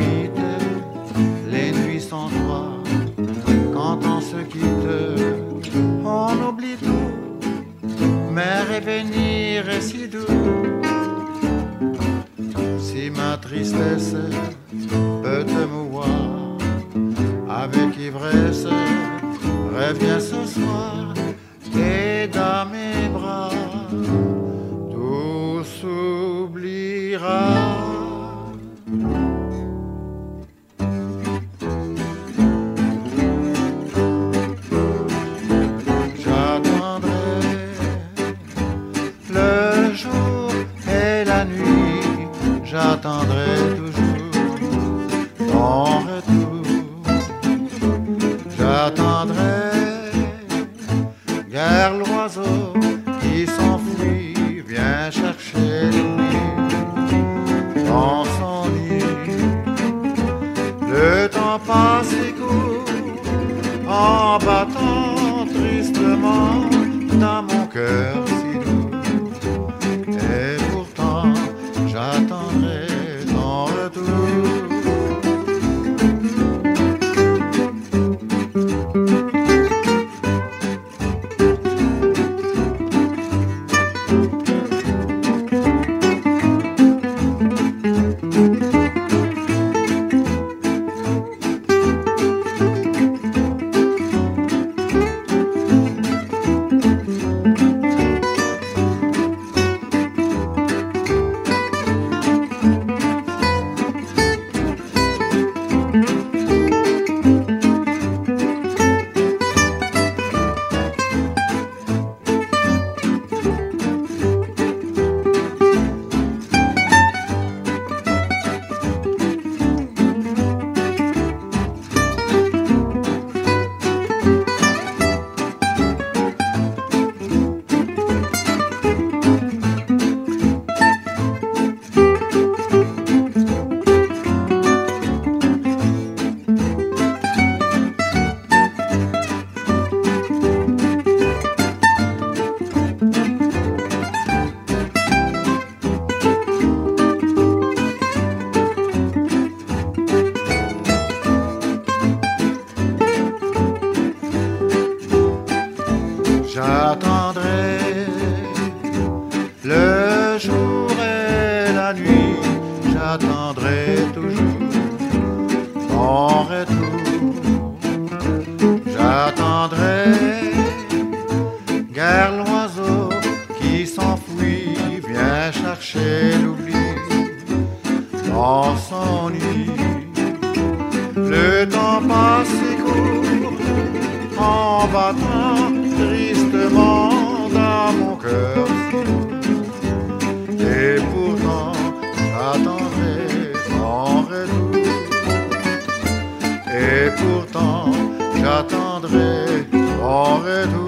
limite, les nuits sans toi. Quand on se quitte, on oublie tout, mais revenir est si doux. Si ma tristesse peut te mouvoir, avec ivresse, reviens ce soir et dans mes bras, tout s'oubliera. J'attendrai le jour et la nuit, j'attendrai toujours ton retour. J'attendrai, gare l'oiseau qui s'enfuit, vient chercher l'oubli dans son nid. Le temps passe et court en battant tristement dans mon cœur si doux. Et pourtant j'attendrai ton retour. J'attendrai le jour et la nuit, j'attendrai toujours ton retour. J'attendrai, gare l'oiseau qui s'enfuit, vient chercher l'oubli dans son nid. Le temps passe et court en battant tristement dans mon cœur. Et pourtant j'attendrai ton retour. Et pourtant j'attendrai ton retour.